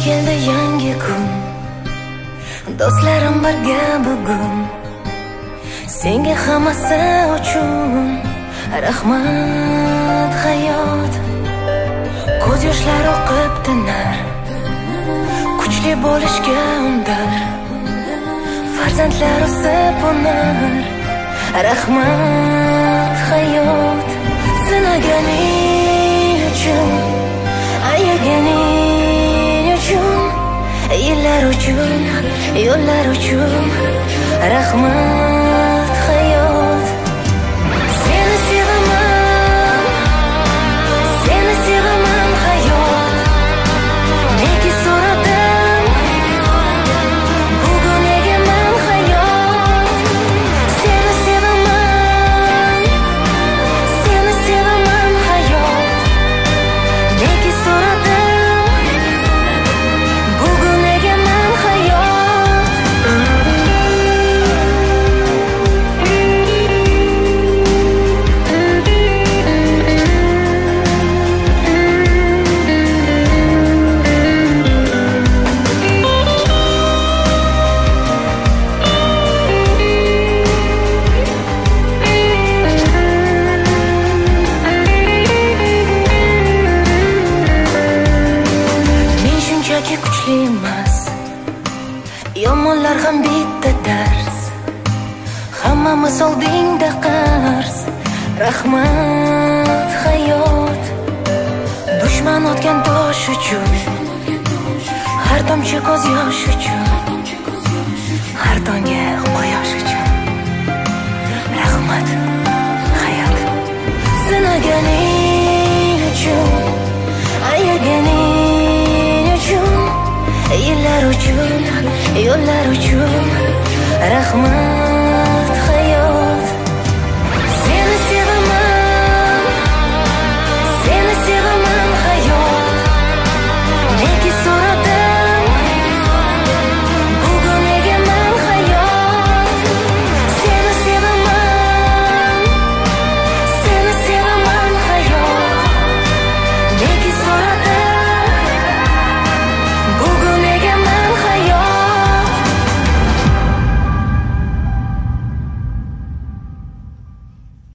keldi yangi kun, do'stlarim birga bugun. Senga hammasi uchun rahmat hayot. Ko'z yoshlar oqib tinar, kuchli bo'lishga undar. Farzandlar o'sib unar, rahmat hayot. Sinaganing uchun, ayaganing uchun, yillar uchun, yo'llar uchun, rahmat hayot. Seni sevaman, seni sevaman hayot. Nega so'radim, bugun egaman hayot. Seni sevaman, seni sevaman hayot. Nega so'radim, bugun egaman hayot. Men shunchaki kuchli emas, yomonlar ham bitta dars. Hammamiz oldingda qarz, rahmat hayot. Dushman otgan tosh uchun, har tomchi ko'z yosh uchun, har tongga quyosh uchun, rahmat hayot. Sinaganing uchun, ayaganing uchun, yillar uchun, yo'llar uchun, rahmat